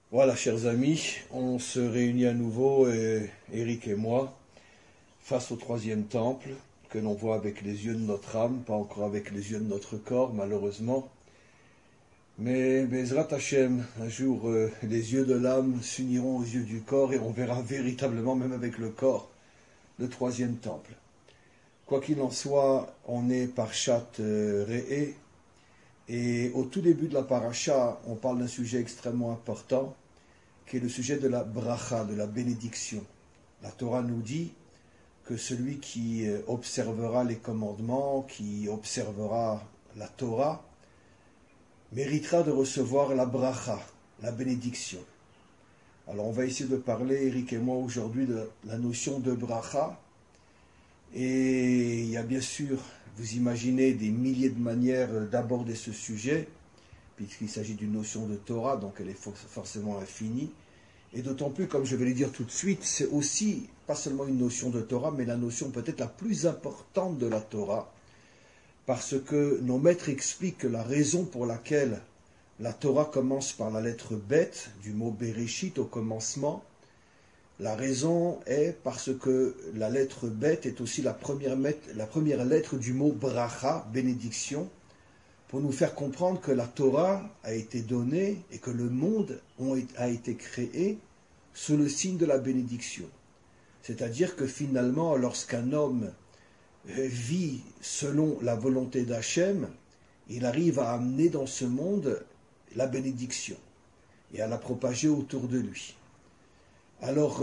Voilà, chers amis, on se réunit à nouveau, Eric et moi, face au troisième temple, que l'on voit avec les yeux de notre âme, pas encore avec les yeux de notre corps, malheureusement. Mais Bezrat Hashem, un jour, les yeux de l'âme s'uniront aux yeux du corps et on verra véritablement, même avec le corps, le troisième temple. Quoi qu'il en soit, on est Parshat Re'eh, et au tout début de la paracha, on parle d'un sujet extrêmement important, qui est le sujet de la bracha, de la bénédiction. La Torah nous dit que celui qui observera les commandements, qui observera la Torah, méritera de recevoir la bracha, la bénédiction. Alors on va essayer de parler, Eric et moi, aujourd'hui de la notion de bracha. Et il y a bien sûr, vous imaginez, des milliers de manières d'aborder ce sujet, puisqu'il s'agit d'une notion de Torah, donc elle est forcément infinie. Et d'autant plus, comme je vais le dire tout de suite, c'est aussi, pas seulement une notion de Torah, mais la notion peut-être la plus importante de la Torah, parce que nos maîtres expliquent que la raison pour laquelle la Torah commence par la lettre Bet, du mot Bereshit au commencement, la raison est parce que la lettre Bet est aussi la première lettre du mot Bracha, bénédiction, pour nous faire comprendre que la Torah a été donnée et que le monde a été créé sous le signe de la bénédiction. C'est-à-dire que finalement, lorsqu'un homme vit selon la volonté d'Hachem, il arrive à amener dans ce monde la bénédiction et à la propager autour de lui. Alors,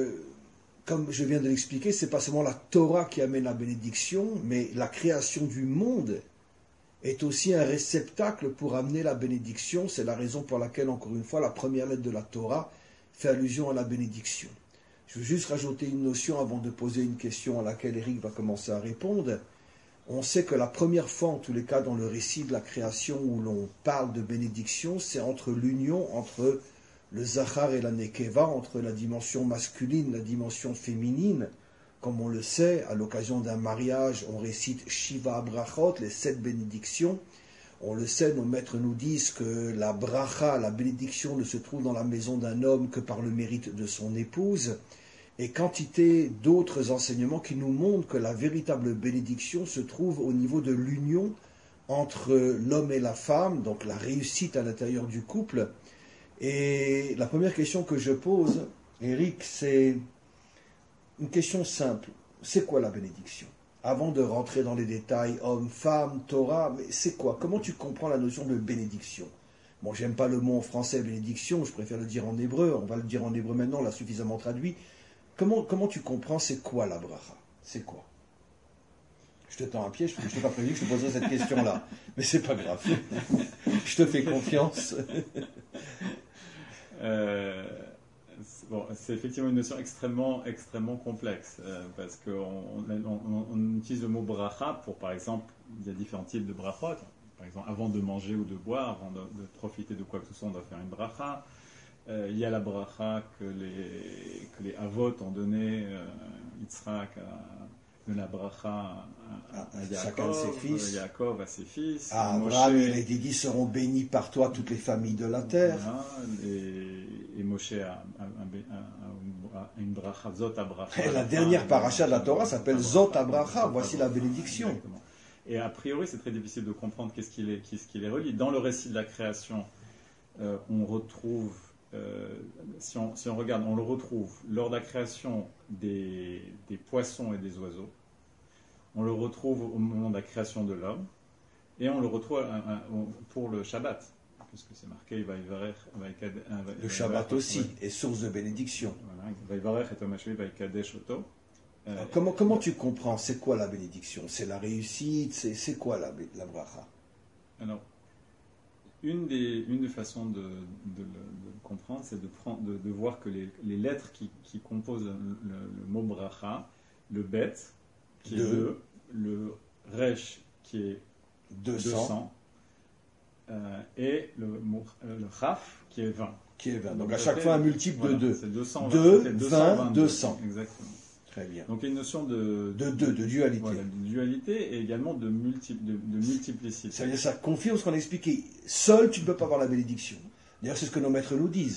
comme je viens de l'expliquer, ce n'est pas seulement la Torah qui amène la bénédiction, mais la création du monde est aussi un réceptacle pour amener la bénédiction. C'est la raison pour laquelle, encore une fois, la première lettre de la Torah fait allusion à la bénédiction. Je veux juste rajouter une notion avant de poser une question à laquelle Eric va commencer à répondre. On sait que la première fois, en tous les cas, dans le récit de la création où l'on parle de bénédiction, c'est entre l'union entre le Zachar et la Nekeva, entre la dimension masculine et la dimension féminine. Comme on le sait, à l'occasion d'un mariage, on récite Shiva Brachot, les 7 bénédictions. On le sait, nos maîtres nous disent que la bracha, la bénédiction, ne se trouve dans la maison d'un homme que par le mérite de son épouse. Et quantité d'autres enseignements qui nous montrent que la véritable bénédiction se trouve au niveau de l'union entre l'homme et la femme, donc la réussite à l'intérieur du couple. Et la première question que je pose, Eric, c'est une question simple. C'est quoi la bénédiction? Avant de rentrer dans les détails, homme, femme, Torah, mais c'est quoi? Comment tu comprends la notion de bénédiction? Bon, j'aime pas le mot en français bénédiction, je préfère le dire en hébreu. On va le dire en hébreu maintenant, on l'a suffisamment traduit. Comment tu comprends c'est quoi la bracha? C'est quoi? Je te tends un piège parce que je t'ai pas prévu que je te poserais cette question-là. Mais c'est pas grave. Je te fais confiance. Bon, c'est effectivement une notion extrêmement complexe parce qu'on utilise le mot bracha pour, par exemple, il y a différents types de brachot. Par exemple, avant de manger ou de boire, avant de profiter de quoi que ce soit, on doit faire une bracha. Il y a la bracha que les avot ont donné, Yitzhak a donné la bracha à Yaakov, à ses fils. À Abraham, il a été dit, seront bénis par toi toutes les familles de la terre. Voilà, et Moshe a une bracha, Zot Abracha. Et la dernière paracha de la Torah s'appelle Zot Abracha, voici la bénédiction. Exactement. Et a priori, c'est très difficile de comprendre qu'est-ce qui les relie. Dans le récit de la création, on retrouve, si on regarde, on le retrouve lors de la création des poissons et des oiseaux. On le retrouve au moment de la création de l'homme, et on le retrouve pour le Shabbat, puisque c'est marqué le Shabbat aussi est source de bénédiction. Comment tu comprends c'est quoi la bénédiction? C'est la réussite? C'est quoi la bracha? Alors, une des façons de le comprendre, c'est de voir que les lettres qui composent le mot bracha, le bet, qui est 2, le resh, qui est 200 et le chaf, qui est 20. Donc à chaque fois un multiple de 2. C'est 200. 2, 20, 200. Exactement. Très bien. Donc il y a une notion de dualité. Voilà, de dualité et également de multiplicité. Ça confirme ce qu'on a expliqué. Seul, tu ne peux pas avoir la bénédiction. D'ailleurs, c'est ce que nos maîtres nous disent.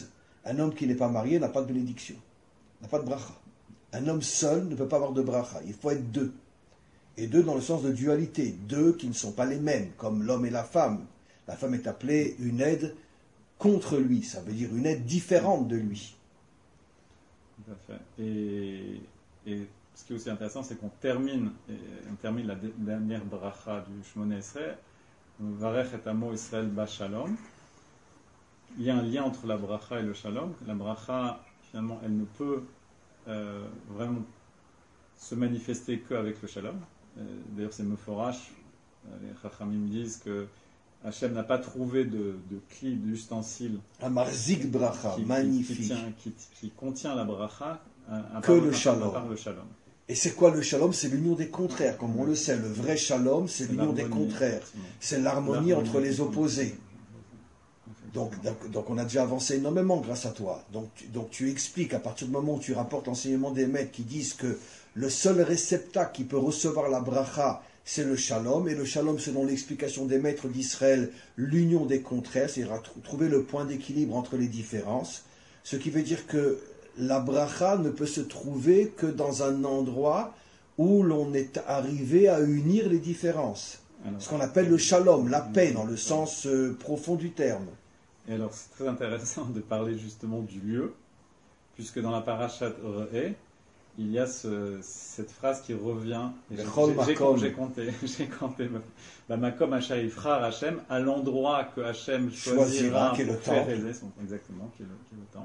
Un homme qui n'est pas marié n'a pas de bénédiction, n'a pas de bracha. Un homme seul ne peut pas avoir de bracha. Il faut être deux. Et deux dans le sens de dualité. Deux qui ne sont pas les mêmes, comme l'homme et la femme. La femme est appelée une aide contre lui. Ça veut dire une aide différente de lui. Tout à fait. Et ce qui est aussi intéressant, c'est qu'on termine la dernière bracha du Shmoneh Esrei, Varech et amo Israël ba shalom. Il y a un lien entre la bracha et le shalom. La bracha, finalement, elle ne peut vraiment se manifester qu'avec le shalom. D'ailleurs, c'est Meforash. Les Chachamim disent que Hachem n'a pas trouvé de cli, d'ustensile. Un marzik bracha, magnifique. Qui contient la bracha à que le shalom. Et c'est quoi le shalom? C'est l'union des contraires. Comme on le sait, le vrai shalom, c'est l'union des contraires. C'est l'harmonie entre les opposés. Donc on a déjà avancé énormément grâce à toi. Donc tu expliques, à partir du moment où tu rapportes l'enseignement des maîtres qui disent que le seul réceptacle qui peut recevoir la bracha, c'est le shalom. Et le shalom, selon l'explication des maîtres d'Israël, l'union des contraires, c'est-à-dire trouver le point d'équilibre entre les différences. Ce qui veut dire que la bracha ne peut se trouver que dans un endroit où l'on est arrivé à unir les différences. Alors, ce qu'on appelle le shalom, la paix, dans le sens profond du terme. Et alors, c'est très intéressant de parler justement du lieu, puisque dans la parashat Re'eh, il y a cette phrase qui revient. J'ai compté. Makom Asher Yifchar Hashem, à l'endroit que Hashem choisira qui est le pour faire temple. Exactement, qui est le temple.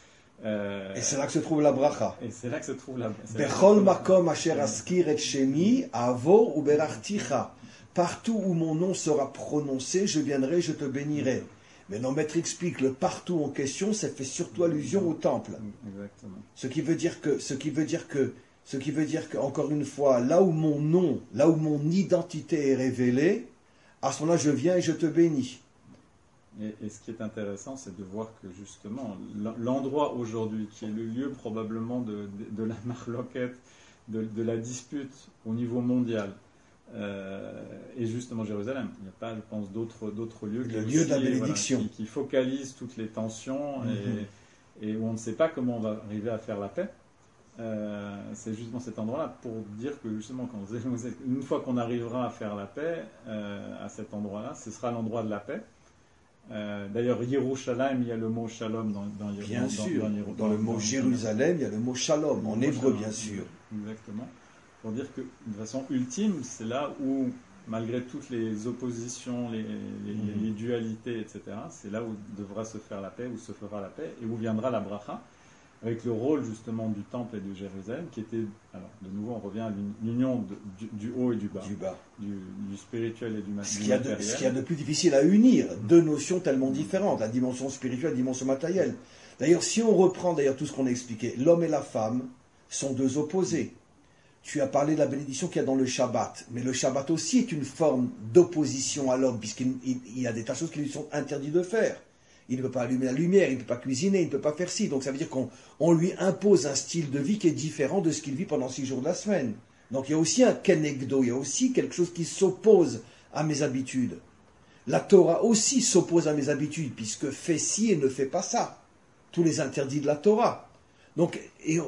Et c'est là que se trouve la bracha. Et c'est là que se trouve la bracha. Bechol makom asher askir et shemi, avo ou berachticha. Partout où mon nom sera prononcé, je viendrai, je te bénirai. Mais notre maître explique, le partout en question, ça fait surtout allusion au temple. Exactement. Ce qui veut dire que, encore une fois, là où mon nom, là où mon identité est révélée, à ce moment-là, je viens et je te bénis. Et ce qui est intéressant, c'est de voir que justement, l'endroit aujourd'hui, qui est le lieu probablement de la marloquette, de la dispute au niveau mondial, et justement Jérusalem. Il n'y a pas, je pense, d'autres lieux le lieu de la bénédiction, voilà, qui focalisent toutes les tensions et où on ne sait pas comment on va arriver à faire la paix. C'est justement cet endroit-là pour dire que justement, une fois qu'on arrivera à faire la paix à cet endroit-là, ce sera l'endroit de la paix. D'ailleurs, Yerushalayim, il y a le mot shalom dans bien sûr. Dans le mot Jérusalem, il y a le mot shalom en hébreu, bien sûr. Exactement. Pour dire que, de façon ultime, c'est là où, malgré toutes les oppositions, les dualités, etc., c'est là où devra se faire la paix, où se fera la paix, et où viendra la bracha, avec le rôle justement du temple et de Jérusalem, qui était, alors de nouveau on revient à l'union du haut et du bas, du spirituel et du matériel. Ce qu'il y a de plus difficile à unir, deux notions tellement différentes, la dimension spirituelle et la dimension matérielle. D'ailleurs, si on reprend tout ce qu'on a expliqué, l'homme et la femme sont deux opposés. Tu as parlé de la bénédiction qu'il y a dans le Shabbat, mais le Shabbat aussi est une forme d'opposition à l'homme, puisqu'il y a des tas de choses qui lui sont interdites de faire. Il ne peut pas allumer la lumière, il ne peut pas cuisiner, il ne peut pas faire ci. Donc ça veut dire qu'on lui impose un style de vie qui est différent de ce qu'il vit pendant 6 jours de la semaine. Donc il y a aussi un kenegdo, il y a aussi quelque chose qui s'oppose à mes habitudes. La Torah aussi s'oppose à mes habitudes, puisque fais ci et ne fais pas ça. Tous les interdits de la Torah. Donc,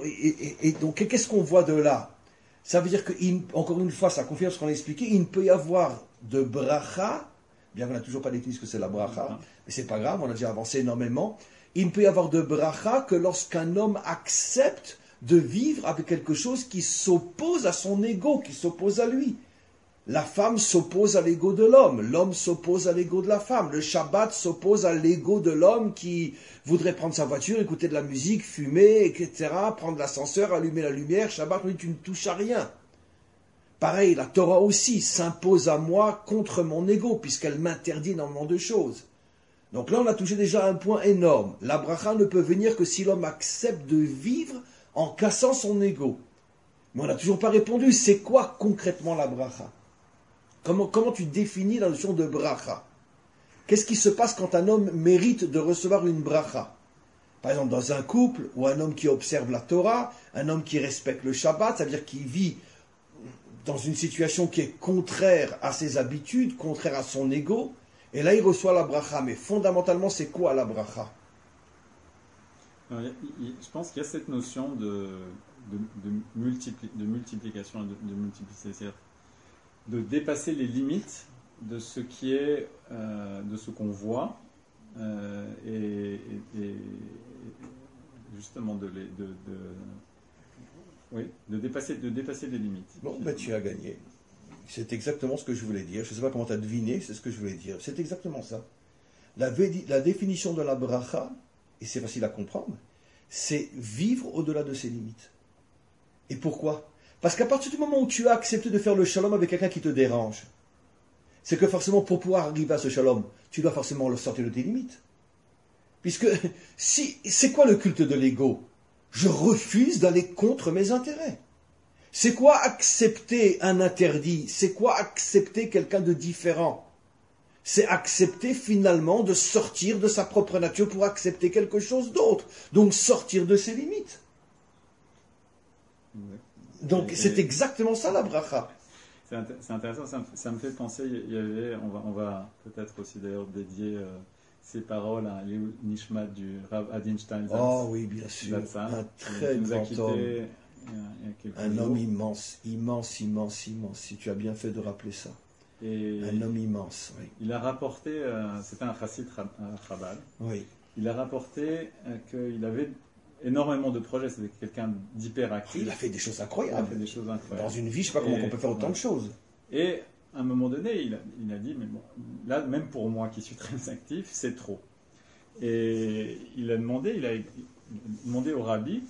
donc qu'est-ce qu'on voit de là? Ça veut dire que, encore une fois, ça confirme ce qu'on a expliqué, il ne peut y avoir de bracha, bien qu'on n'a toujours pas défini ce que c'est la bracha, mais c'est pas grave, on a déjà avancé énormément. Il ne peut y avoir de bracha que lorsqu'un homme accepte de vivre avec quelque chose qui s'oppose à son ego, qui s'oppose à lui. La femme s'oppose à l'ego de l'homme, l'homme s'oppose à l'ego de la femme, le Shabbat s'oppose à l'ego de l'homme qui voudrait prendre sa voiture, écouter de la musique, fumer, etc., prendre l'ascenseur, allumer la lumière. Shabbat, on dit tu ne touches à rien. Pareil, la Torah aussi s'impose à moi contre mon ego, puisqu'elle m'interdit énormément de choses. Donc là, on a touché déjà un point énorme. La bracha ne peut venir que si l'homme accepte de vivre en cassant son ego. Mais on n'a toujours pas répondu, c'est quoi concrètement la bracha? Comment tu définis la notion de bracha? Qu'est-ce qui se passe quand un homme mérite de recevoir une bracha? Par exemple, dans un couple, ou un homme qui observe la Torah, un homme qui respecte le Shabbat, ça veut dire qu'il vit dans une situation qui est contraire à ses habitudes, contraire à son ego, et là il reçoit la bracha. Mais fondamentalement, c'est quoi la bracha? Alors, je pense qu'il y a cette notion de multiplication, de multiplicité, c'est-à-dire de dépasser les limites de ce qui est, de ce qu'on voit, et justement oui, de dépasser les limites. Bon, ben tu as gagné. C'est exactement ce que je voulais dire. Je ne sais pas comment tu as deviné, c'est ce que je voulais dire. C'est exactement ça. La définition de la bracha, et c'est facile à comprendre, c'est vivre au-delà de ses limites. Et pourquoi? Parce qu'à partir du moment où tu as accepté de faire le shalom avec quelqu'un qui te dérange, c'est que forcément, pour pouvoir arriver à ce shalom, tu dois forcément le sortir de tes limites. Puisque, c'est quoi le culte de l'ego? Je refuse d'aller contre mes intérêts. C'est quoi accepter un interdit? C'est quoi accepter quelqu'un de différent? C'est accepter finalement de sortir de sa propre nature pour accepter quelque chose d'autre. Donc sortir de ses limites. Donc c'est exactement ça la bracha. C'est intéressant, ça me fait penser, il y avait, on va peut-être aussi d'ailleurs dédier ces paroles à Léo Nishmat du Rav Adin Steinsaltz. Oh oui, bien sûr, un très grand homme. Un homme immense, si tu as bien fait de rappeler ça. Et un homme immense, oui. Il a rapporté, c'était un chassid Chabad, oui. Il a rapporté qu'il avait énormément de projets, c'était quelqu'un d'hyperactif. Il a fait des choses incroyables. Il a fait des choses incroyables. Dans une vie, je ne sais pas comment on peut faire autant de choses. Et à un moment donné, il a dit, mais bon, là, même pour moi qui suis très actif, c'est trop. Et il a demandé au rabbi,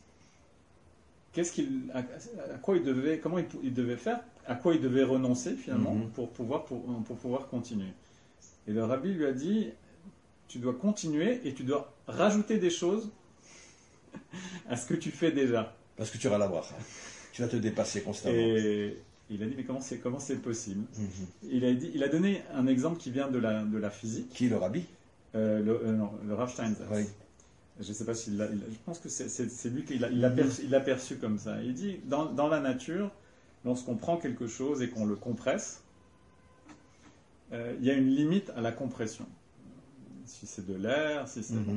comment il devait faire, à quoi il devait renoncer finalement pour pouvoir continuer. Et le rabbi lui a dit, tu dois continuer et tu dois rajouter des choses à ce que tu fais déjà. Parce que tu vas l'avoir. Tu vas te dépasser constamment. Et il a dit, mais comment c'est possible? Il a donné un exemple qui vient de la physique. Qui est le rabbi? Le Rav Steinsaltz. Oui. Je ne sais pas s'il l'a. Je pense que c'est lui qui l'a perçu comme ça. Il dit, dans la nature, lorsqu'on prend quelque chose et qu'on le compresse, il y a une limite à la compression. Si c'est de l'air, si c'est...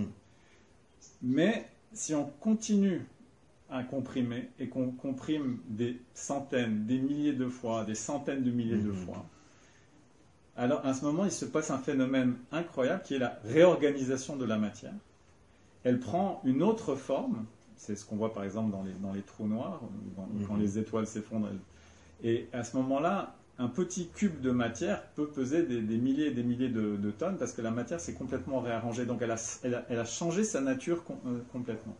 Mais si on continue à comprimer et qu'on comprime des centaines, des milliers de fois, des centaines de milliers de fois, alors à ce moment, il se passe un phénomène incroyable qui est la réorganisation de la matière. Elle prend une autre forme, c'est ce qu'on voit par exemple dans les trous noirs, quand les étoiles s'effondrent. Et à ce moment-là, un petit cube de matière peut peser des milliers et des milliers de tonnes parce que la matière s'est complètement réarrangée. Donc elle a changé sa nature complètement.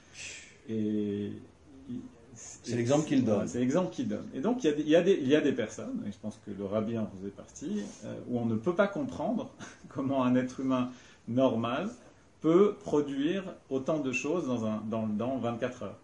Et c'est l'exemple qu'il donne. C'est l'exemple qu'il donne. Et donc il y a des personnes, et je pense que le rabbi en faisait partie, où on ne peut pas comprendre comment un être humain normal peut produire autant de choses dans 24 heures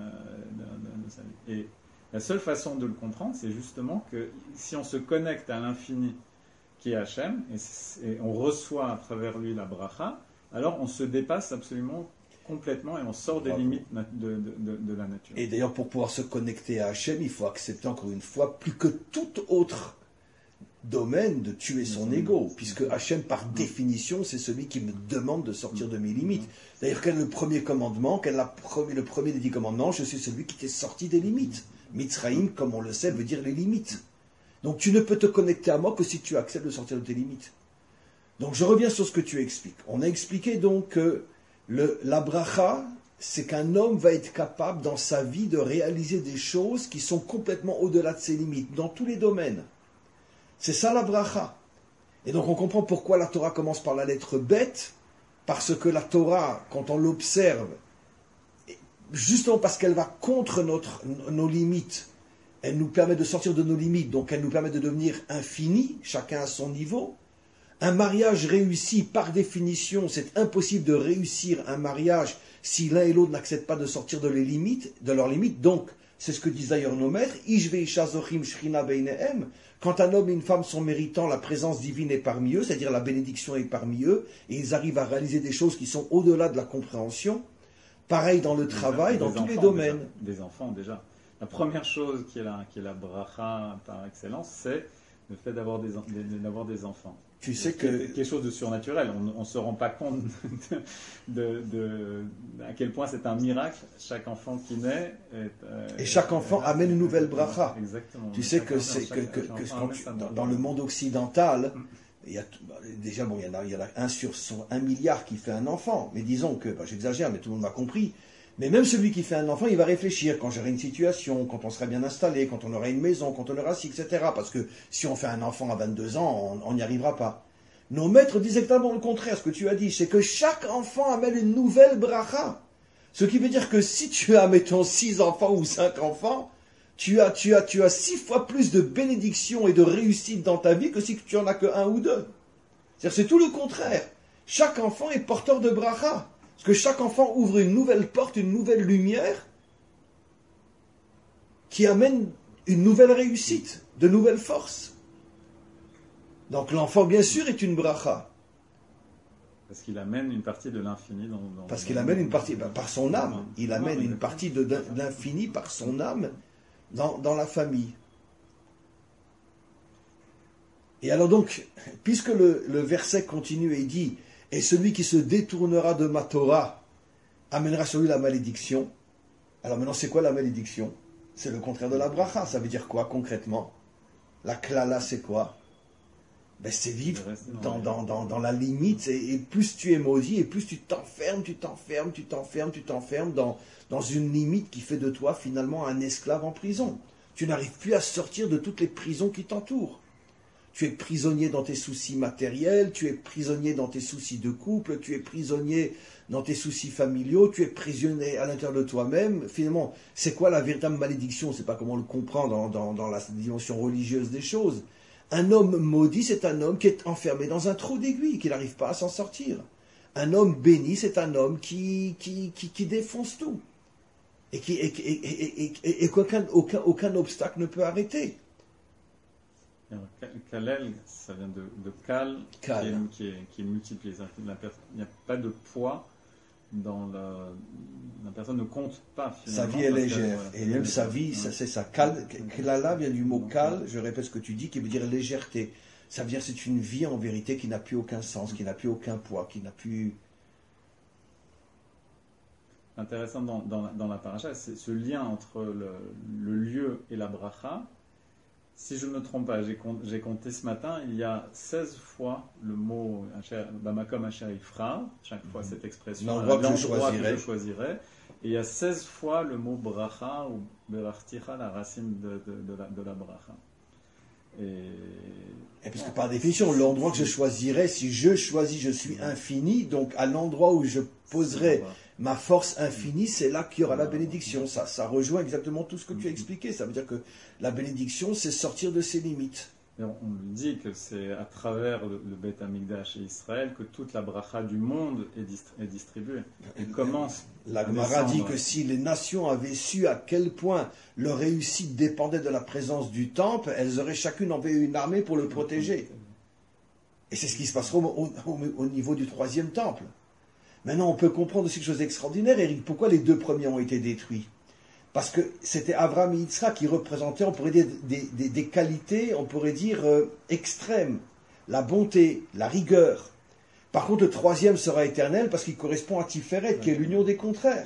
de sa vie. Et la seule façon de le comprendre, c'est justement que si on se connecte à l'infini qui est Hachem, et on reçoit à travers lui la bracha, alors on se dépasse absolument complètement et on sort des limites de la nature. Et d'ailleurs, pour pouvoir se connecter à Hachem, il faut accepter encore une fois, plus que tout autre domaine, de tuer son ego, puisque Hachem, par définition, c'est celui qui me demande de sortir de mes limites. D'ailleurs, quel est le premier commandement? Quel est le premier des 10 commandements? Je suis celui qui t'est sorti des limites. Mitzraïm, comme on le sait, veut dire les limites. Donc tu ne peux te connecter à moi que si tu acceptes de sortir de tes limites. Donc je reviens sur ce que tu expliques. On a expliqué donc que la bracha, c'est qu'un homme va être capable dans sa vie de réaliser des choses qui sont complètement au-delà de ses limites, dans tous les domaines. C'est ça la bracha. Et donc on comprend pourquoi la Torah commence par la lettre bête, parce que la Torah, quand on l'observe, justement parce qu'elle va contre nos limites, elle nous permet de sortir de nos limites, donc elle nous permet de devenir infini, chacun à son niveau. Un mariage réussi, par définition, c'est impossible de réussir un mariage si l'un et l'autre n'acceptent pas de sortir de leurs limites. Donc, c'est ce que disent d'ailleurs nos maîtres, Ishve isha zochim shrina beinehem. Quand un homme et une femme sont méritants, la présence divine est parmi eux, c'est-à-dire la bénédiction est parmi eux, et ils arrivent à réaliser des choses qui sont au-delà de la compréhension. Pareil dans le travail, dans tous les domaines. Des enfants déjà. La première chose qui est la bracha par excellence, c'est le fait d'avoir des enfants. Tu sais que quelque chose de surnaturel. On ne se rend pas compte à quel point c'est un miracle. Chaque enfant qui naît et chaque enfant amène une nouvelle bracha. Exactement. Tu sais que dans le monde occidental, il y a déjà il y en a 1 sur 1 milliard qui fait un enfant. Mais disons que j'exagère, mais tout le monde m'a compris. Mais même celui qui fait un enfant, il va réfléchir quand j'aurai une situation, quand on sera bien installé, quand on aura une maison, quand on aura ci, etc. Parce que si on fait un enfant à 22 ans, on n'y arrivera pas. Nos maîtres disent exactement le contraire. Ce que tu as dit, c'est que chaque enfant amène une nouvelle bracha. Ce qui veut dire que si tu as, mettons, 6 enfants ou 5 enfants, tu as 6 fois plus de bénédictions et de réussite dans ta vie que si tu en as que 1 ou 2. C'est-à-dire, c'est tout le contraire. Chaque enfant est porteur de bracha. Parce que chaque enfant ouvre une nouvelle porte, une nouvelle lumière qui amène une nouvelle réussite, de nouvelles forces. Donc l'enfant, bien sûr, est une bracha. Parce qu'il amène une partie de l'infini Parce qu'il amène une partie, par son âme. Il amène une partie de l'infini par son âme dans la famille. Et alors donc, puisque le verset continue et dit « Et celui qui se détournera de ma Torah amènera sur lui la malédiction », alors maintenant c'est quoi la malédiction? C'est le contraire de la bracha. Ça veut dire quoi concrètement? La klala c'est quoi? C'est vivre dans la limite, et plus tu es maudit, et plus tu t'enfermes dans une limite qui fait de toi finalement un esclave en prison. Tu n'arrives plus à sortir de toutes les prisons qui t'entourent. Tu es prisonnier dans tes soucis matériels, tu es prisonnier dans tes soucis de couple, tu es prisonnier dans tes soucis familiaux, tu es prisonnier à l'intérieur de toi-même. Finalement, c'est quoi la véritable malédiction? C'est pas comment on le comprend dans la dimension religieuse des choses. Un homme maudit, c'est un homme qui est enfermé dans un trou d'aiguille, qui n'arrive pas à s'en sortir. Un homme béni, c'est un homme qui défonce tout. Et qu'aucun obstacle ne peut arrêter. Kalel, ça vient de kal, qui est multiplié. Il n'y a pas de poids la personne ne compte pas finalement. Sa vie est légère. Et même sa vie, c'est ça. Klala vient du mot kal, je répète ce que tu dis, qui veut dire légèreté. Ça veut dire c'est une vie en vérité qui n'a plus aucun sens, qui n'a plus aucun poids, qui n'a plus... Intéressant dans la paracha, c'est ce lien entre le lieu et la bracha. Si je ne me trompe pas, j'ai compté ce matin, il y a 16 fois le mot Bamakom Asher Ifra, chaque fois cette expression, l'endroit que je choisirai. Et il y a 16 fois le mot Bracha ou Berachticha, la racine de la Bracha. Et parce que par définition, l'endroit que je choisirai, si je choisis, je suis infini, donc à l'endroit où je poserai ma force infinie, c'est là qu'il y aura la bénédiction. Ça rejoint exactement tout ce que tu as expliqué. Ça veut dire que la bénédiction, c'est sortir de ses limites. Et on dit que c'est à travers le Beth Amikdash et Israël que toute la bracha du monde est distribuée. La Gemara dit que si les nations avaient su à quel point leur réussite dépendait de la présence du temple, elles auraient chacune envoyé une armée pour le protéger. Et c'est ce qui se passera au niveau du 3e temple. Maintenant, on peut comprendre aussi quelque chose d'extraordinaire, Eric. Pourquoi les 2 premiers ont été détruits? Parce que c'était Abraham et Yitzhak qui représentaient, on pourrait dire, des qualités, on pourrait dire, extrêmes. La bonté, la rigueur. Par contre, le 3e sera éternel parce qu'il correspond à Tiferet, qui est l'union des contraires.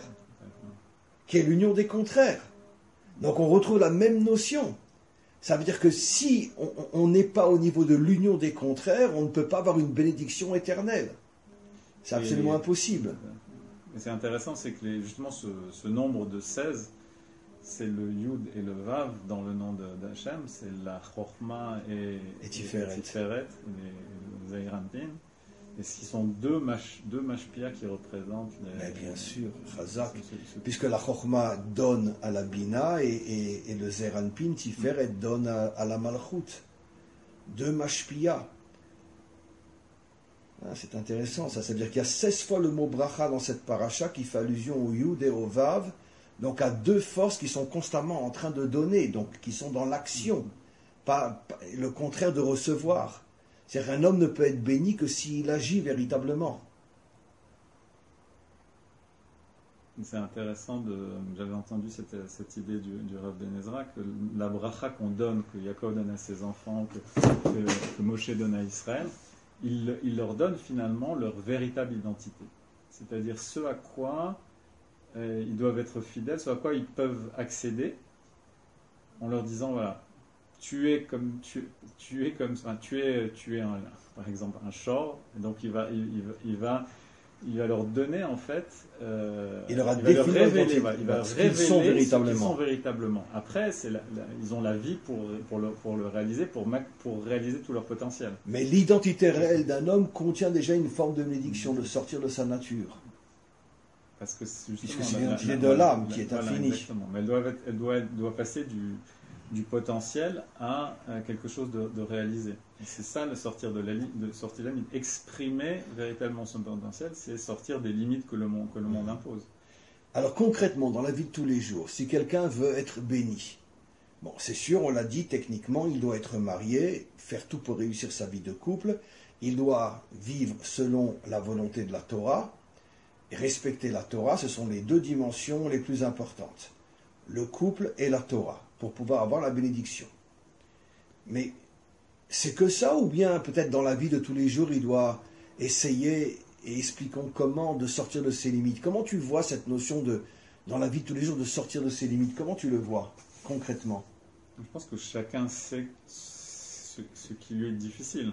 Donc on retrouve la même notion. Ça veut dire que si on n'est pas au niveau de l'union des contraires, on ne peut pas avoir une bénédiction éternelle. C'est absolument impossible. Et c'est intéressant, c'est que justement ce nombre de 16, c'est le Yud et le Vav dans le nom d'Hachem, c'est la Chochma et Tiferet, et le Zeirampin. Et ce sont deux mashpia qui représentent mais bien sûr, Chazak, puisque la Chochma donne à la Bina et le Zeirampin, Tiferet, donne à la Malchut. 2 mashpia. C'est intéressant, ça veut dire qu'il y a 16 fois le mot bracha dans cette paracha qui fait allusion au Yud et au Vav, donc à 2 forces qui sont constamment en train de donner, donc qui sont dans l'action, pas le contraire de recevoir. C'est-à-dire qu'un homme ne peut être béni que s'il agit véritablement. C'est intéressant, j'avais entendu cette idée du Rav Ben Ezra, que la bracha qu'on donne, que Yaakov donne à ses enfants, que Moshe donne à Israël, il leur donne finalement leur véritable identité. C'est-à-dire ce à quoi ils doivent être fidèles, ce à quoi ils peuvent accéder, en leur disant voilà, tu es par exemple un shor, et donc il va leur donner en fait, il leur révéler qui sont véritablement. Après, ils ont la vie pour le réaliser, pour réaliser tout leur potentiel. Mais l'identité réelle d'un homme contient déjà une forme de bénédiction, de sortir de sa nature. Parce que puisque c'est l'identité de l'âme qui est infinie. Exactement. Mais elle doit passer du potentiel à quelque chose de réalisé. Et c'est ça le sortir de la limite. Exprimer véritablement son potentiel, c'est sortir des limites que le monde impose. Alors concrètement, dans la vie de tous les jours, si quelqu'un veut être béni, bon, c'est sûr, on l'a dit, techniquement, il doit être marié, faire tout pour réussir sa vie de couple, il doit vivre selon la volonté de la Torah, et respecter la Torah, ce sont les deux dimensions les plus importantes. Le couple et la Torah, pour pouvoir avoir la bénédiction. Mais c'est que ça, ou bien peut-être dans la vie de tous les jours, il doit essayer, et expliquons comment, de sortir de ses limites. Comment tu vois cette notion dans la vie de tous les jours, de sortir de ses limites? Comment tu le vois, concrètement? Je pense que chacun sait ce qui lui est difficile.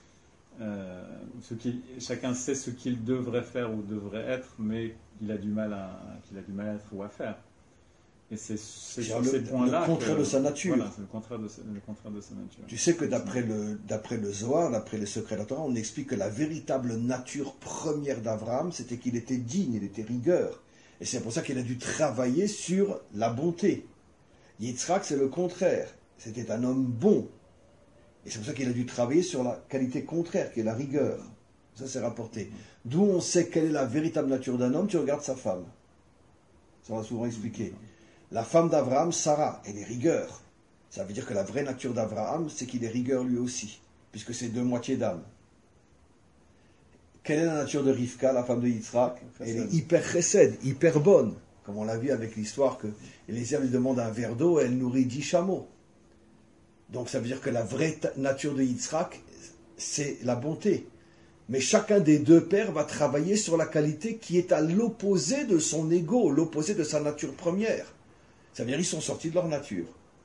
Chacun sait ce qu'il devrait faire ou devrait être, mais il a du mal à être ou à faire. Et c'est sur ces points-là le contraire de sa nature. Voilà, c'est le contraire de sa nature. Tu sais que d'après le Zohar, d'après les secrets de la Torah, on explique que la véritable nature première d'Abraham, c'était qu'il était digne, il était rigueur. Et c'est pour ça qu'il a dû travailler sur la bonté. Yitzhak, c'est le contraire. C'était un homme bon. Et c'est pour ça qu'il a dû travailler sur la qualité contraire, qui est la rigueur. Ça, c'est rapporté. D'où on sait quelle est la véritable nature d'un homme, tu regardes sa femme. Ça, on l'a souvent expliqué. La femme d'Abraham, Sarah, elle est rigueur. Ça veut dire que la vraie nature d'Abraham, c'est qu'il est rigueur lui aussi, puisque c'est deux moitiés d'âme. Quelle est la nature de Rivka, la femme de Yitzhak? Elle est hyper chesed, hyper bonne. Comme on l'a vu avec l'histoire que Eliezer lui demande un verre d'eau et elle nourrit 10 chameaux. Donc ça veut dire que la vraie nature de Yitzhak, c'est la bonté. Mais chacun des deux pères va travailler sur la qualité qui est à l'opposé de son ego, l'opposé de sa nature première. Ça veut dire qu'ils sont sortis de leur nature.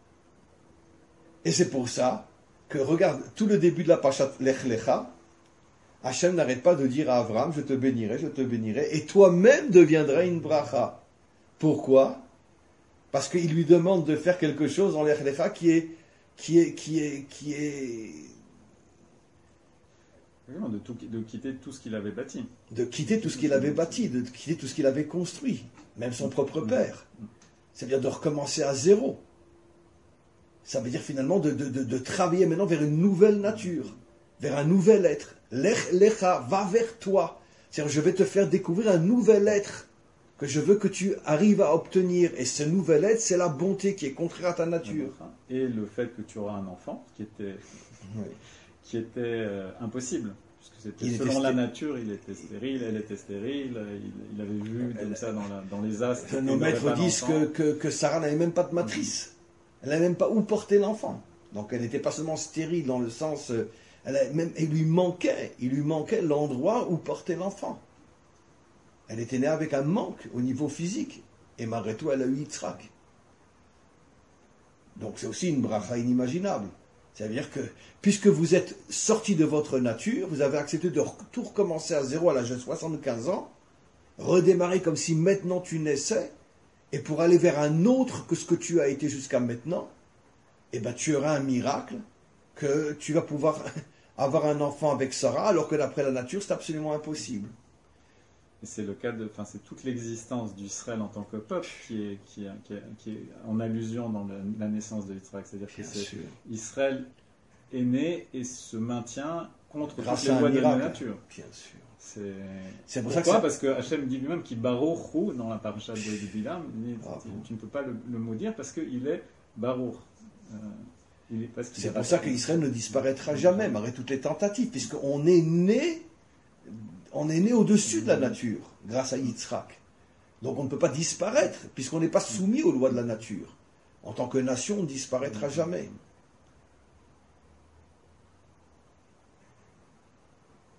Et c'est pour ça que, regarde, tout le début de la Pashat Lech Lecha, Hachem n'arrête pas de dire à Abraham, je te bénirai, et toi-même deviendras une bracha. Pourquoi? Parce qu'il lui demande de faire quelque chose dans Lech Lecha qui est de quitter tout ce qu'il avait bâti. De quitter tout ce qu'il avait bâti, de quitter tout ce qu'il avait construit, même son propre père. C'est-à-dire de recommencer à zéro. Ça veut dire finalement de travailler maintenant vers une nouvelle nature, vers un nouvel être. Lech lecha, va vers toi. C'est-à-dire je vais te faire découvrir un nouvel être que je veux que tu arrives à obtenir. Et ce nouvel être, c'est la bonté qui est contraire à ta nature. Et le fait que tu auras un enfant, qui était impossible. Puisque c'était selon la nature, il était stérile, elle était stérile, il avait vu comme ça dans les astres. Nos maîtres disent que Sarah n'avait même pas de matrice. Elle n'avait même pas où porter l'enfant. Donc elle n'était pas seulement stérile dans le sens... il lui manquait l'endroit où porter l'enfant. Elle était née avec un manque au niveau physique. Et malgré tout, elle a eu Yitzhak. Donc c'est aussi une bracha inimaginable. C'est-à-dire que, puisque vous êtes sorti de votre nature, vous avez accepté de tout recommencer à zéro à l'âge de 75 ans, redémarrer comme si maintenant tu naissais, et pour aller vers un autre que ce que tu as été jusqu'à maintenant, eh ben tu auras un miracle, que tu vas pouvoir avoir un enfant avec Sarah, alors que d'après la nature, c'est absolument impossible. Et c'est le cas c'est toute l'existence d'Israël en tant que peuple qui est en allusion dans la naissance de Yitzhak. C'est-à-dire que Israël est né et se maintient contre toutes les lois de la nature. Bien sûr. C'est pour pourquoi? Parce que Hachem dit lui-même qu'il Baruch Hu dans la paracha de Bilam, tu ne peux pas le maudire parce qu'il est Baruch. C'est pour ça qu'Israël ne disparaîtra jamais, malgré toutes les tentatives, puisqu'on est né au-dessus de la nature, grâce à Yitzhak. Donc on ne peut pas disparaître, puisqu'on n'est pas soumis aux lois de la nature. En tant que nation, on ne disparaîtra jamais.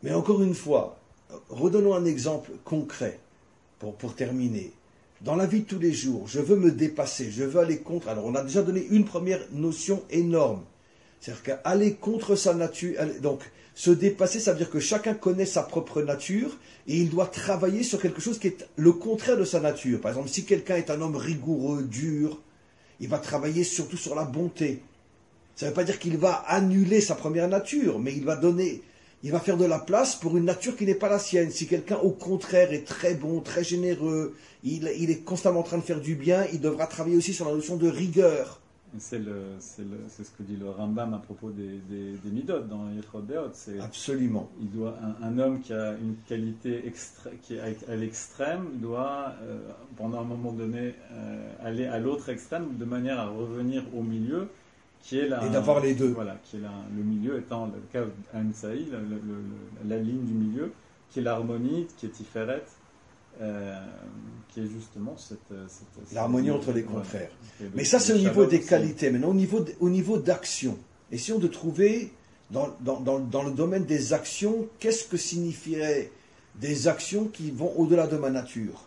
Mais encore une fois, redonnons un exemple concret pour terminer. Dans la vie de tous les jours, je veux me dépasser, je veux aller contre. Alors, on a déjà donné une première notion énorme. C'est-à-dire qu'aller contre sa nature, donc se dépasser, ça veut dire que chacun connaît sa propre nature et il doit travailler sur quelque chose qui est le contraire de sa nature. Par exemple, si quelqu'un est un homme rigoureux, dur, il va travailler surtout sur la bonté. Ça ne veut pas dire qu'il va annuler sa première nature, mais il va faire de la place pour une nature qui n'est pas la sienne. Si quelqu'un, au contraire, est très bon, très généreux, il est constamment en train de faire du bien, il devra travailler aussi sur la notion de rigueur. C'est ce que dit le Rambam à propos des Midot dans Yechot Deot. Absolument. Un homme qui a une qualité qui est à l'extrême doit, pendant un moment donné, aller à l'autre extrême de manière à revenir au milieu, qui est et d'avoir les deux. Voilà, qui est le milieu étant le cas d'Amsaï, la ligne du milieu, qui est l'harmonie, qui est Tiferet. Qui est justement l'harmonie entre les contraires. Mais ça, c'est au niveau des qualités. Maintenant, au niveau d'action, essayons de trouver, dans le domaine des actions, qu'est-ce que signifieraient des actions qui vont au-delà de ma nature.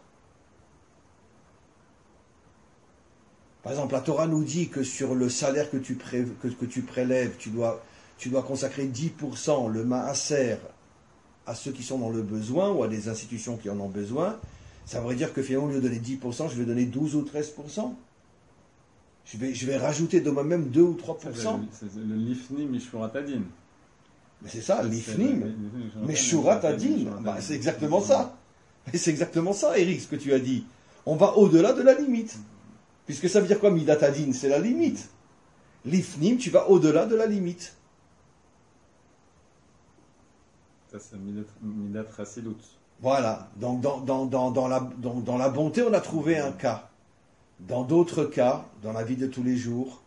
Par exemple, la Torah nous dit que sur le salaire que tu prélèves, tu dois consacrer 10%, le maaser, à ceux qui sont dans le besoin ou à des institutions qui en ont besoin. Ça voudrait dire que finalement, au lieu de donner 10%, je vais donner 12 ou 13%. Je vais rajouter de moi-même 2 ou 3%. C'est le lifnim mishurat adin. Mais c'est ça, l'ifnim mishurat adin. C'est exactement ça. Et c'est exactement ça, Eric, ce que tu as dit. On va au-delà de la limite. Puisque ça veut dire quoi, midat adin? C'est la limite. L'ifnim, tu vas au-delà de la limite. Ça, c'est midat chassidut. Voilà. Donc, dans la bonté, on a trouvé un cas. Dans d'autres cas, dans la vie de tous les jours.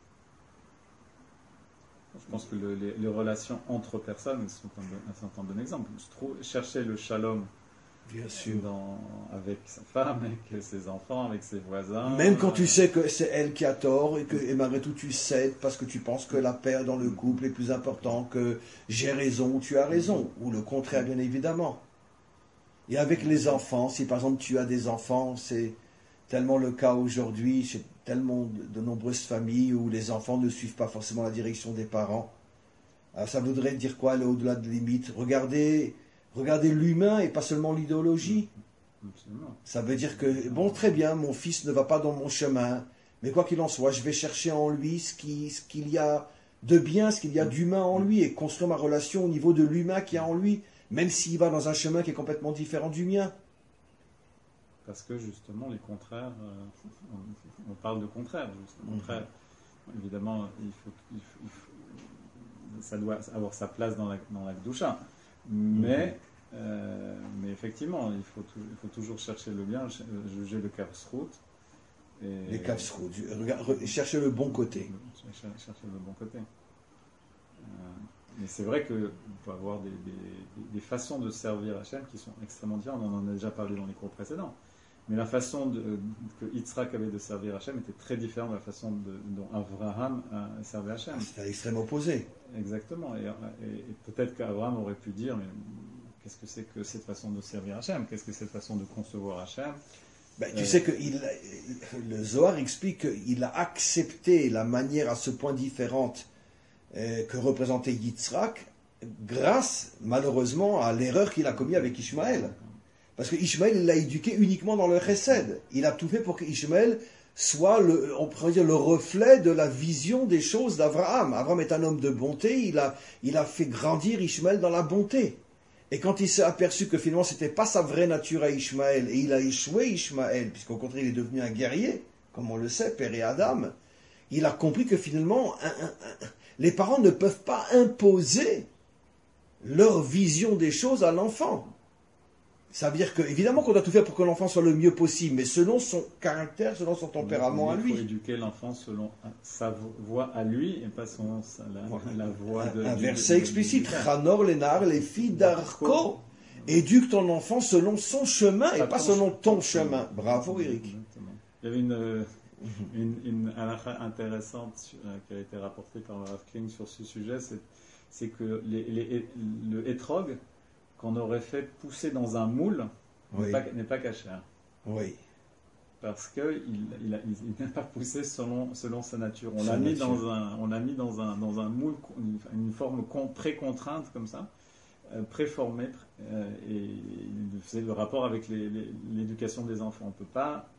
Je pense que les relations entre personnes sont un bon exemple. Chercher le shalom. Bien sûr. Avec sa femme, avec ses enfants, avec ses voisins. Même quand tu sais que c'est elle qui a tort et malgré tout tu cèdes parce que tu penses que la paix dans le couple est plus important que j'ai raison ou tu as raison, ou le contraire bien évidemment. Et avec les enfants, si par exemple tu as des enfants, c'est tellement le cas aujourd'hui chez tellement de nombreuses familles où les enfants ne suivent pas forcément la direction des parents. Alors ça voudrait dire quoi, aller au-delà de limites? Regardez l'humain et pas seulement l'idéologie. Absolument. Ça veut dire que, bon, très bien, mon fils ne va pas dans mon chemin, mais quoi qu'il en soit, je vais chercher en lui ce qu'il y a de bien, ce qu'il y a d'humain en lui, et construire ma relation au niveau de l'humain qu'il y a en lui, même s'il va dans un chemin qui est complètement différent du mien. Parce que justement, les contraires, on parle de contraires, juste. Contraire. Évidemment, ça doit avoir sa place dans la Gdusha. Mais effectivement, il faut toujours chercher le bien, juger le Kavsrout. Les Kavsrout, chercher le bon côté. Chercher le bon côté. Mais c'est vrai qu'il peut y avoir des façons de servir Hachem qui sont extrêmement différentes. On en a déjà parlé dans les cours précédents. Mais la façon que Yitzhak avait de servir Hachem était très différente de la façon dont Abraham a servi Hachem. C'était à l'extrême opposé. Exactement. Et peut-être qu'Abraham aurait pu dire, mais qu'est-ce que c'est que cette façon de servir Hachem? Qu'est-ce que c'est cette façon de concevoir Hachem? Tu sais que le Zohar explique qu'il a accepté la manière à ce point différente que représentait Yitzhak grâce, malheureusement, à l'erreur qu'il a commise avec Ishmaël. Parce que Ishmaël, il l'a éduqué uniquement dans le chesed. Il a tout fait pour que Ishmaël soit on pourrait dire, le reflet de la vision des choses d'Abraham. Abraham est un homme de bonté, il a fait grandir Ishmaël dans la bonté. Et quand il s'est aperçu que finalement c'était pas sa vraie nature à Ishmaël, et il a échoué Ishmaël, puisqu'au contraire il est devenu un guerrier, comme on le sait, père et Adam, il a compris que finalement les parents ne peuvent pas imposer leur vision des choses à l'enfant. Ça veut dire que, évidemment, qu'on doit tout faire pour que l'enfant soit le mieux possible, mais selon son caractère, selon son tempérament à lui. Il faut éduquer l'enfant selon sa voix à lui et pas la voix de... Un verset explicite. Chanor lenar les filles d'Arco. Éduque ton enfant selon son chemin et pas selon ton chemin. Bravo, Eric. Exactement. Il y avait une halakha intéressante qui a été rapportée par Rav Kling sur ce sujet, c'est que le hétrog, qu'on aurait fait pousser dans un moule Oui. n'est pas caché. Oui. Parce qu'il n'a pas poussé selon sa nature. On Sa l'a mis nature. dans un moule, une forme pré-contrainte comme ça, préformée, et c'est le rapport avec l'éducation des enfants. On ne peut pas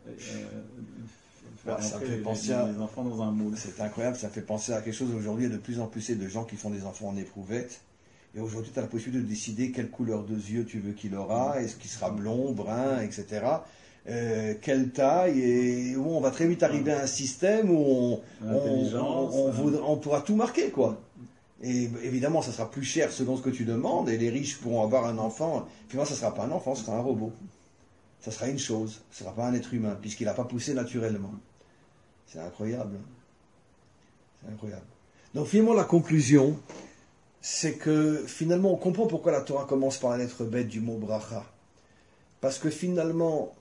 faire Ça entrer fait penser les enfants dans un moule. C'est incroyable, ça fait penser à quelque chose aujourd'hui. Il y a de plus en plus de gens qui font des enfants en éprouvette. Et aujourd'hui, tu as la possibilité de décider quelle couleur de yeux tu veux qu'il aura, est-ce qu'il sera blond, brun, etc. Quelle taille, et où on va très vite arriver à un système où on pourra tout marquer, quoi. Et évidemment, ça sera plus cher selon ce que tu demandes, et les riches pourront avoir un enfant. Puis moi, ça ne sera pas un enfant, ce sera un robot. Ça sera une chose, ce ne sera pas un être humain, puisqu'il n'a pas poussé naturellement. C'est incroyable. C'est incroyable. Donc finalement, la conclusion, c'est que finalement, on comprend pourquoi la Torah commence par la lettre bête du mot bracha. Parce que finalement,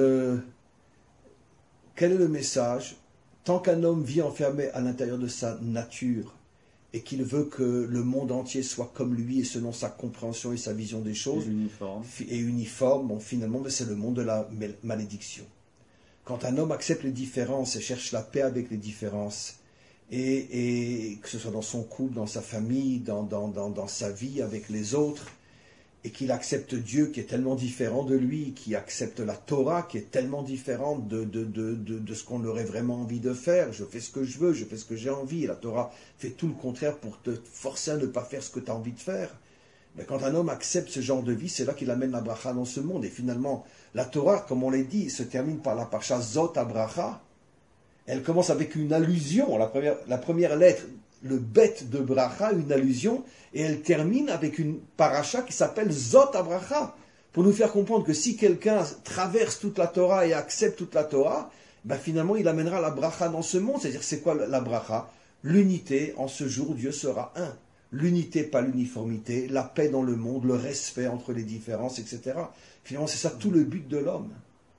quel est le message? Tant qu'un homme vit enfermé à l'intérieur de sa nature et qu'il veut que le monde entier soit comme lui et selon sa compréhension et sa vision des choses, et uniforme, bon, finalement, c'est le monde de la malédiction. Quand un homme accepte les différences et cherche la paix avec les différences, et que ce soit dans son couple, dans sa famille, dans sa vie avec les autres, et qu'il accepte Dieu qui est tellement différent de lui, qui accepte la Torah qui est tellement différente de ce qu'on aurait vraiment envie de faire. Je fais ce que je veux, je fais ce que j'ai envie. Et la Torah fait tout le contraire pour te forcer à ne pas faire ce que tu as envie de faire. Mais quand un homme accepte ce genre de vie, c'est là qu'il amène la bracha dans ce monde. Et finalement, la Torah, comme on l'a dit, se termine par la parcha Zot HaBracha. Elle commence avec une allusion, la première lettre, le bête de bracha, une allusion, et elle termine avec une paracha qui s'appelle Zot HaBracha, pour nous faire comprendre que si quelqu'un traverse toute la Torah et accepte toute la Torah, ben finalement il amènera la bracha dans ce monde. C'est-à-dire, c'est quoi la bracha? L'unité, en ce jour, Dieu sera un. L'unité, pas l'uniformité, la paix dans le monde, le respect entre les différences, etc. Finalement, c'est ça tout le but de l'homme.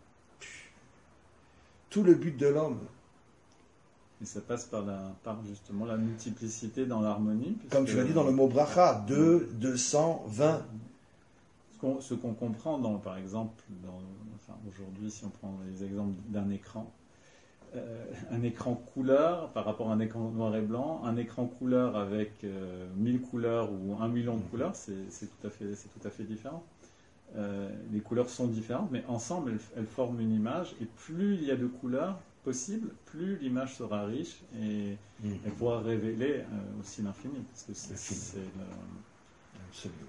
Tout le but de l'homme. Et ça passe par justement la multiplicité dans l'harmonie. Comme tu l'as dit dans le mot bracha, 220. Ce qu'on comprend, par exemple, aujourd'hui, si on prend les exemples d'un écran, un écran couleur par rapport à un écran noir et blanc, un écran couleur avec 1000 couleurs ou 1 million de couleurs, c'est tout à fait différent. Les couleurs sont différentes, mais ensemble, elles forment une image, et plus il y a de couleurs possibles, plus l'image sera riche, et elle pourra révéler aussi l'infini, parce que Absolument.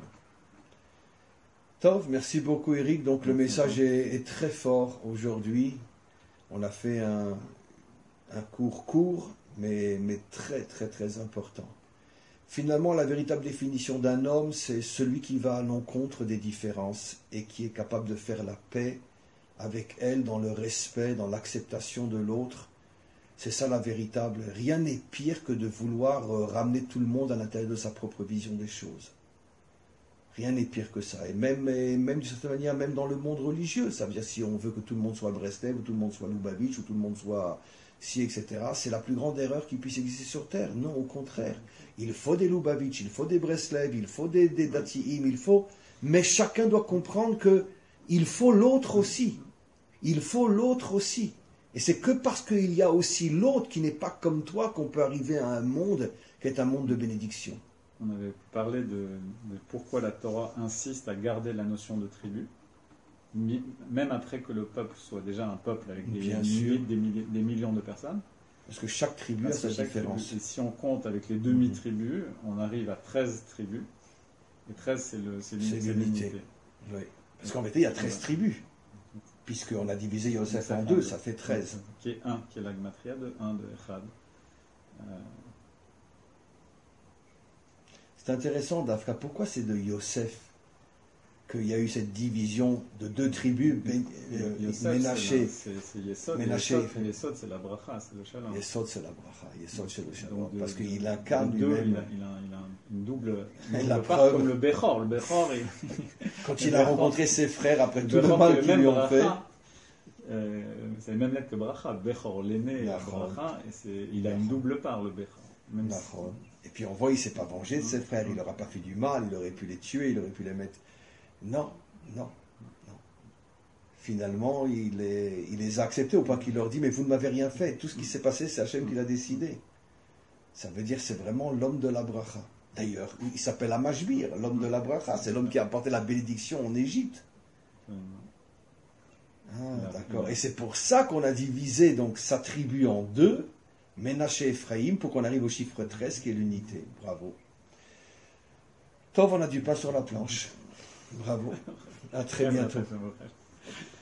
Tov, merci beaucoup Eric. Donc le message est très fort aujourd'hui. On a fait un cours court, mais très très très important. Finalement, la véritable définition d'un homme, c'est celui qui va à l'encontre des différences et qui est capable de faire la paix avec elles dans le respect, dans l'acceptation de l'autre. C'est ça la véritable. Rien n'est pire que de vouloir ramener tout le monde à l'intérieur de sa propre vision des choses. Rien n'est pire que ça. Et même d'une certaine manière, même dans le monde religieux, ça veut dire si on veut que tout le monde soit Breslev, ou tout le monde soit Lubavitch, ou tout le monde soit ci, etc., c'est la plus grande erreur qui puisse exister sur Terre. Non, au contraire. Il faut des Lubavitch, il faut des Breslev, il faut des Datiim, mais chacun doit comprendre que il faut l'autre aussi. Il faut l'autre aussi. Et c'est que parce qu'il y a aussi l'autre qui n'est pas comme toi qu'on peut arriver à un monde qui est un monde de bénédiction. On avait parlé de pourquoi la Torah insiste à garder la notion de tribu, même après que le peuple soit déjà un peuple avec des millions de personnes. Parce que chaque tribu a sa différence. Et si on compte avec les demi-tribus, on arrive à 13 tribus. Et 13, c'est l'unité. Oui. Parce qu'en fait, il y a 13 tribus. Puisqu'on a divisé Yosef en deux, ça fait 13. Qui est la gematria de 1 de Echad. C'est intéressant, Dafka. Pourquoi c'est de Yosef qu'il y a eu cette division de deux tribus, Ménaché. C'est Yesod. Yesod, c'est la bracha, c'est le shalom. Yesod, c'est la bracha. Yesod, c'est le shalom. Parce qu'il incarne lui-même. Il a une double part comme le Bechor. Quand il a rencontré ses frères après tout le mal qu'ils lui ont fait. C'est la même lettre que bracha. Bechor, l'aîné, bracha. Et il a une double part, le Bechor. Et puis on voit, il ne s'est pas vengé de ses frères. Il n'aura pas fait du mal. Il aurait pu les tuer. Il aurait pu les mettre. Non, non, non. Finalement, il les a acceptés au point qu'il leur dit, mais vous ne m'avez rien fait. Tout ce qui s'est passé, c'est Hachem qui l'a décidé. Ça veut dire c'est vraiment l'homme de la bracha. D'ailleurs, il s'appelle Amashbir, l'homme de la bracha. C'est l'homme qui a apporté la bénédiction en Égypte. Ah, d'accord. Et c'est pour ça qu'on a divisé donc sa tribu en deux, Ménaché et Ephraïm, pour qu'on arrive au chiffre 13 qui est l'unité. Bravo. Tov, on a du pain sur la planche. Bravo. À très bientôt.